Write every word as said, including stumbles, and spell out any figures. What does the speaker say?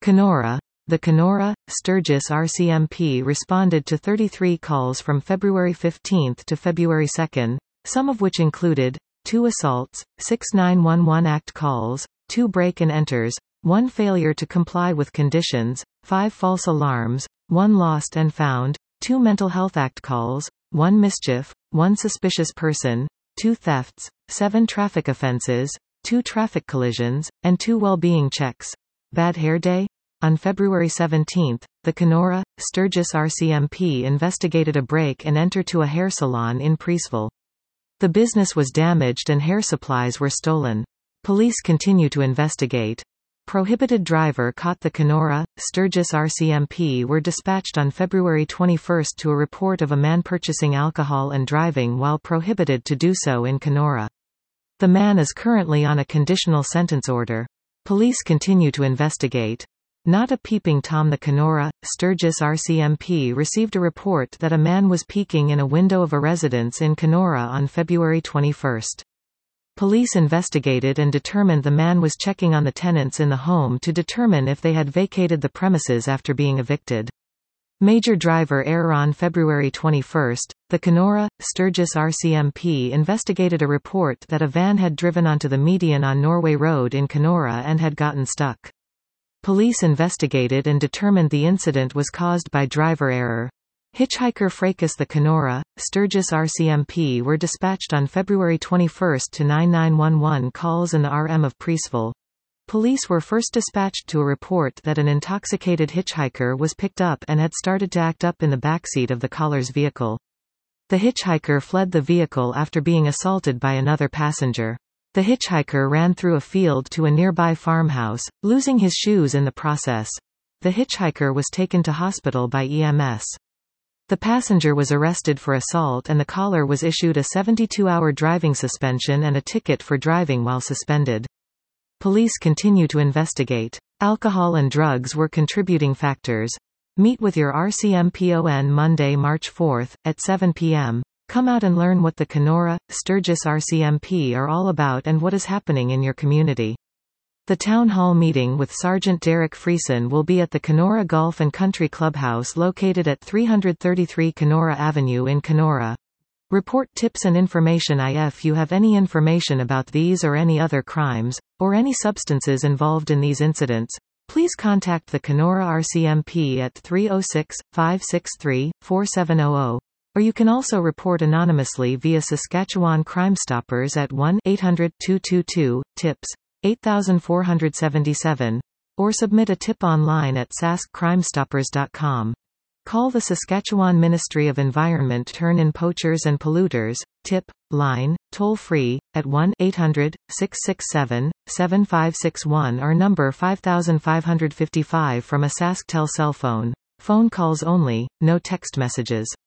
Kenora. The Kenora, Sturgis R C M P responded to thirty-three calls from February fifteenth to February second, some of which included two assaults, six nine one one Act calls, two break-and-enters, one failure to comply with conditions, five false alarms, one lost and found, two Mental Health Act calls, one mischief, one suspicious person, two thefts, seven traffic offenses, two traffic collisions, and two well-being checks. Bad hair day? On February seventeenth, the Kenora, Sturgis R C M P investigated a break-and-enter to a hair salon in Preeceville. The business was damaged and hair supplies were stolen. Police continue to investigate. Prohibited driver caught. The Kenora, Sturgis R C M P were dispatched on February twenty-first to a report of a man purchasing alcohol and driving while prohibited to do so in Kenora. The man is currently on a conditional sentence order. Police continue to investigate. Not a peeping Tom. The Kenora, Sturgis R C M P received a report that a man was peeking in a window of a residence in Kenora on February twenty-first. Police investigated and determined the man was checking on the tenants in the home to determine if they had vacated the premises after being evicted. Major driver error. On February twenty-first, the Kenora, Sturgis R C M P investigated a report that a van had driven onto the median on Norway Road in Kenora and had gotten stuck. Police investigated and determined the incident was caused by driver error. Hitchhiker fracas. The Kenora, Sturgis R C M P were dispatched on February twenty-first to nine nine one one calls in the R M of Preeceville. Police were first dispatched to a report that an intoxicated hitchhiker was picked up and had started to act up in the backseat of the caller's vehicle. The hitchhiker fled the vehicle after being assaulted by another passenger. The hitchhiker ran through a field to a nearby farmhouse, losing his shoes in the process. The hitchhiker was taken to hospital by E M S. The passenger was arrested for assault and the caller was issued a seventy-two hour driving suspension and a ticket for driving while suspended. Police continue to investigate. Alcohol and drugs were contributing factors. Meet with your R C M P on Monday, March fourth, at seven p m Come out and learn what the Kenora, Sturgis R C M P are all about and what is happening in your community. The town hall meeting with Sergeant Derek Friesen will be at the Kenora Golf and Country Clubhouse located at three thirty-three Kenora Avenue in Kenora. Report tips and information. If you have any information about these or any other crimes, or any substances involved in these incidents, please contact the Kenora R C M P at three oh six, five six three, four seven zero zero. Or you can also report anonymously via Saskatchewan Crime Stoppers at one eight hundred, two two two, TIPS, eight four seven seven, or submit a tip online at sask crime stoppers dot com. Call the Saskatchewan Ministry of Environment Turn-in Poachers and Polluters, TIP, line, toll-free, at one eight hundred, six six seven, seven five six one or number five five five five from a SaskTel cell phone. Phone calls only, no text messages.